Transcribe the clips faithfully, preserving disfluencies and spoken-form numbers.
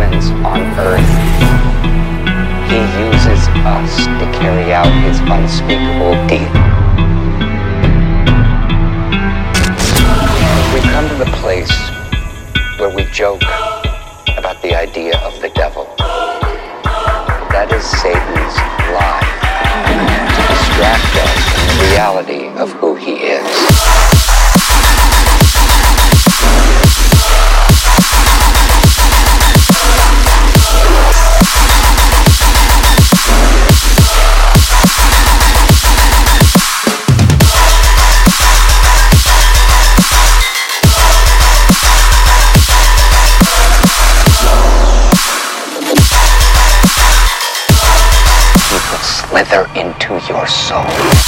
hands on earth. He uses us to carry out his unspeakable deed. We come to the place where we joke about the idea of the devil. That is Satan's lie, to distract us from the reality of who he is. Slither into your soul.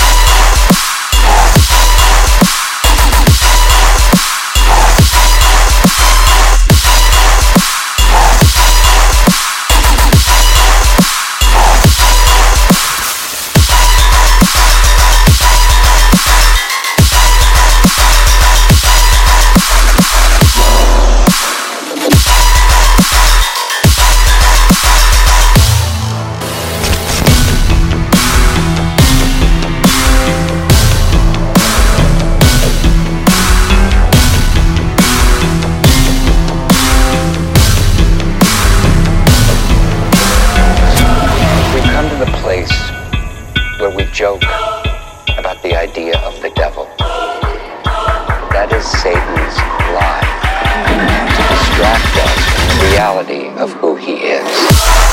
Where we joke about the idea of the devil. That is Satan's lie, to distract us from the reality of who he is.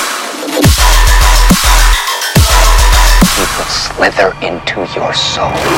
Slither into your soul.